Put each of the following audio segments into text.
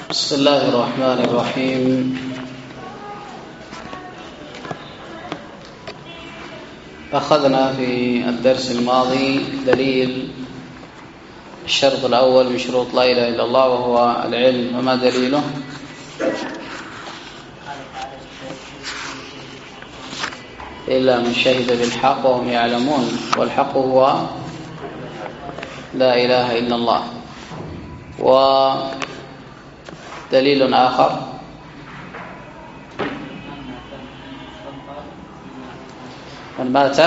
بسم الله الرحمن الرحيم. أخذنا في الدرس الماضي دليل الشرط الأول من شروط لا إله إلا الله وهو العلم. وما دليله؟ إلا من شهد بالحق وهم يعلمون، والحق هو لا إله إلا الله. ودليل آخر من مات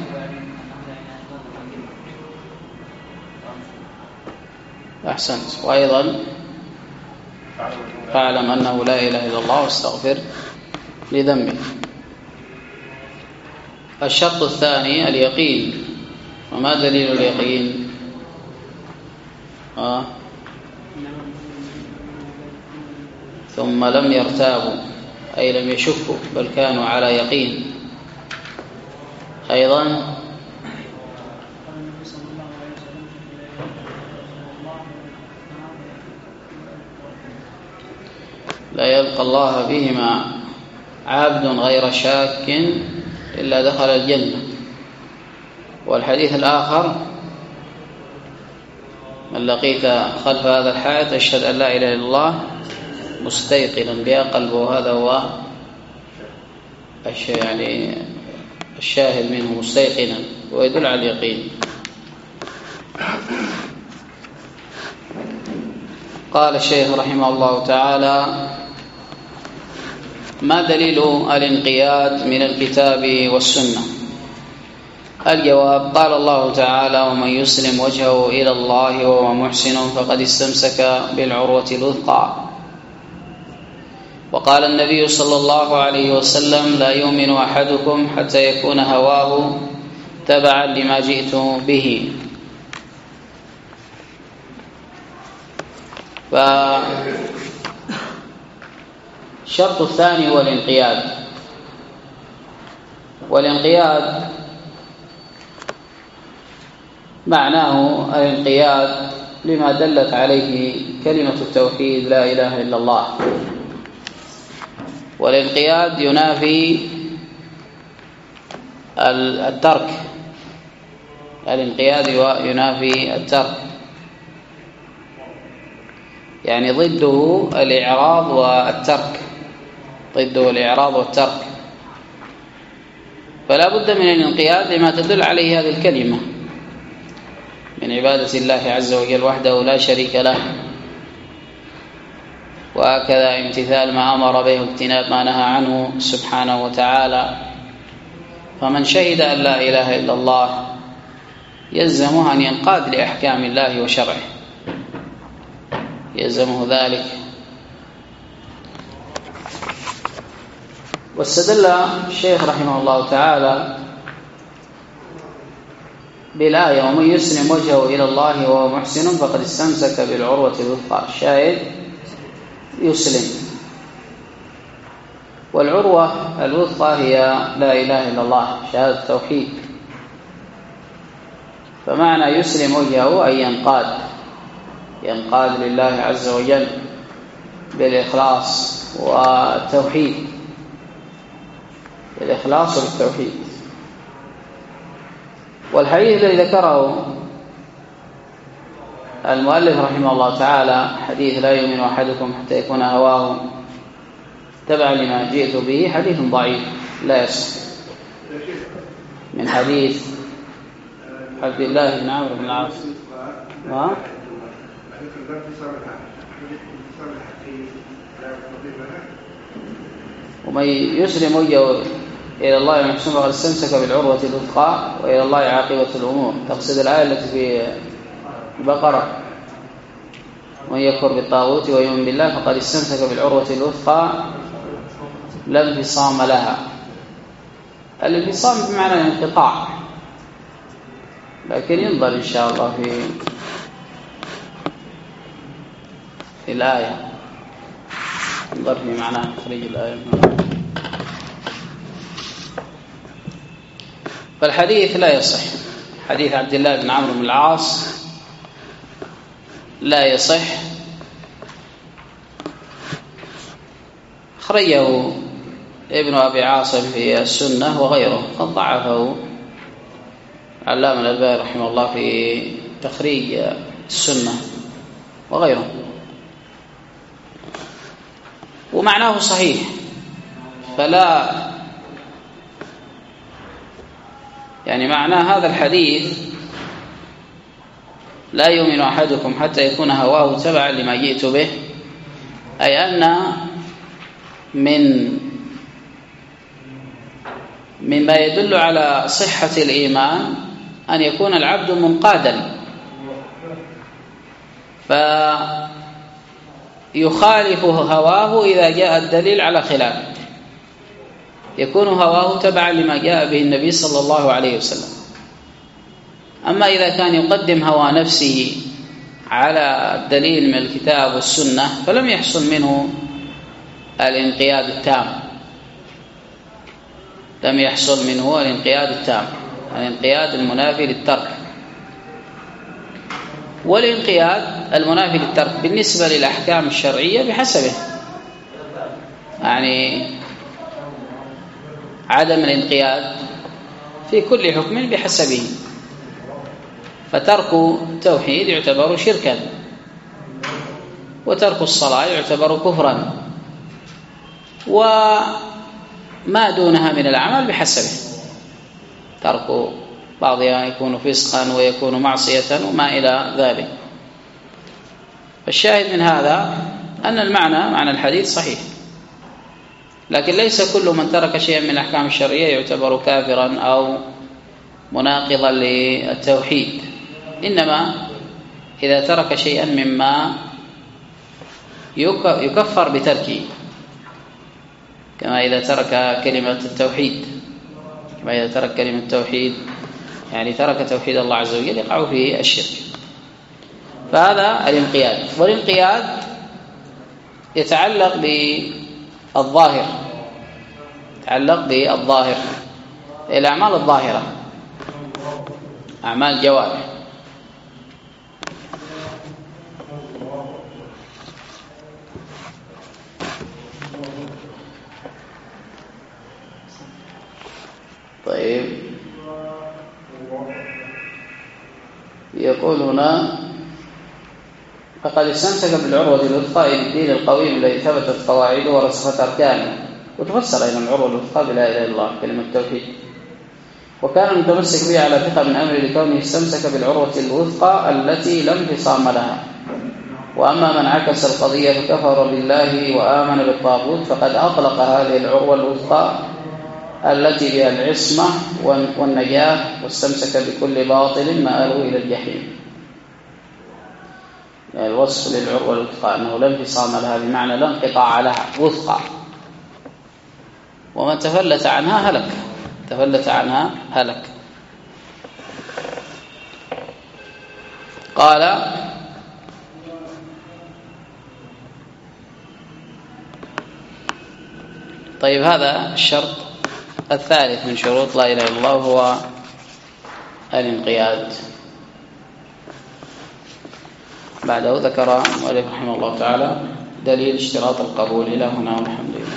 أحسنت، وأيضا فاعلم أنه لا إله إلا الله واستغفر لذنبه. الشرط الثاني اليقين. وما دليل اليقين؟ ثم لم يرتابوا أي لم يشكوا بل كانوا على يقين. أيضا لا يلقى الله بهما عبد غير شاك إلا دخل الجنة. والحديث الآخر من لقيت خلف هذا الحائط أشهد أن لا إله إلا الله مستيقنا بها قلبه، هذا هو يعني الشاهد منه مستيقنا، ويدل على اليقين. قال الشيخ رحمه الله تعالى: ما دليل الانقياد من الكتاب والسنة؟ الجواب: قال الله تعالى: ومن يسلم وجهه إلى الله وهو محسن فقد استمسك بالعروة الوثقى. وقال النبي صلى الله عليه وسلم: لا يؤمن أحدكم حتى يكون هواه تبعا لما جئت به. فالشرط الثاني هو الانقياد. والانقياد معناه الانقياد لما دلت عليه كلمة التوحيد لا إله إلا الله. والانقياد ينافي الترك. الانقياد ينافي الترك، يعني ضده الإعراض والترك، ضده الإعراض والترك. فلا بد من الانقياد لما تدل عليه هذه الكلمة من عبادة الله عز وجل وحده لا شريك له، وهكذا امتثال ما أمر به واجتناب ما نهى عنه سبحانه وتعالى. فمن شهد أن لا إله إلا الله يلزمه أن ينقاد لأحكام الله وشرعه، يلزمه ذلك. واستدل الشيخ رحمه الله تعالى بالآية: ومن يسلم وجهه إلى الله وهو محسن فقد استمسك بالعروة الوثقى. الشاهد يسلم، والعروة الوثقى هي لا إله إلا الله، شهادة التوحيد. فمعنى يسلم وجهه أي ينقاد لله عز وجل بالإخلاص والتوحيد، بالإخلاص والتوحيد. والحديث الذي ذكره المؤلف رحمه الله تعالى حديث لا يؤمن أحدكم حتى يكون هواه تبعا لما جئت به حديث ضعيف لا يصح، من حديث عبد الله بن عمرو بن العاص. ومن يسلم وجهه إلى الله محسن فقد استمسك بالعروة الوثقى وإلى الله عاقبة الأمور. تقصد الآية التي في البقرة: ومن يكفر بالطاغوت ويؤمن بالله فقد استمسك بالعروة الوثقى لا انفصام لها. الانفصام بمعنى الانقطاع، لكن ينظر إن شاء الله في الآية، ينظر في معنى تخريج الآية. فالحديث لا يصح، حديث عبد الله بن عمرو بن العاص لا يصح أخرجه ابن أبي عاصم في السنة وغيره، قد ضعفه العلامة الألباني رحمه الله في تخريج السنة وغيره، ومعناه صحيح. فلا يعني معنى هذا الحديث لا يؤمن أحدكم حتى يكون هواه تبعا لما جئت به، أي أن مما يدل على صحة الإيمان أن يكون العبد منقادا، فيخالف هواه إذا جاء الدليل على خلافه، يكون هواه تبعا لما جاء به النبي صلى الله عليه وسلم. أما إذا كان يقدم هوى نفسه على الدليل من الكتاب والسنة فلم يحصل منه الانقياد التام، لم يحصل منه الانقياد التام، الانقياد المنافي للترك. والانقياد المنافي للترك بالنسبة للأحكام الشرعية بحسبه، يعني عدم الانقياد في كل حكم بحسبه، فترك التوحيد يعتبر شركا، وترك الصلاة يعتبر كفرا، وما دونها من الأعمال بحسبه، ترك بعضها يكون فسقا ويكون معصية وما إلى ذلك. فالشاهد من هذا أن المعنى معنى الحديث صحيح، لكن ليس كل من ترك شيئا من الأحكام الشرعية يعتبر كافرا أو مناقضا للتوحيد، إنما إذا ترك شيئا مما يكفر بتركه، كما إذا ترك كلمة التوحيد، كما إذا ترك كلمة التوحيد يعني ترك توحيد الله عز وجل يقع فيه الشرك. فهذا الانقياد، والانقياد يتعلق بالظاهر، يتعلق بالظاهر، الأعمال الظاهرة، أعمال الجوارح. طيب، يقول هنا: فقد استمسك بالعروة الوثقى بالدين القويم الذي ثبتت قواعده ورسخت أركانه. وتفسر أيضا العروة الوثقى بلا إله إلا الله، كلمة التوحيد. وكان المتمسك به على ثقة من أمره لكونه استمسك بالعروة الوثقى التي لا انفصام لها. وأما من عكس القضية فكفر بالله وآمن بالطاغوت فقد أطلق هذه العروة الوثقى التي بها العصمة والنجاة، واستمسك بكل باطل مآله إلى الجحيم. يعني الوصف للعروة الوثقى أنه لا انفصام لها بمعنى لا انقطاع لها، وثقى، ومن تفلت عنها هلك، تفلت عنها هلك. قال: طيب، هذا الشرط الثالث من شروط لا إله إلا الله هو الانقياد. بعده ذكر المؤلف رحمه الله تعالى دليل اشتراط القبول. إلى هنا والحمد لله.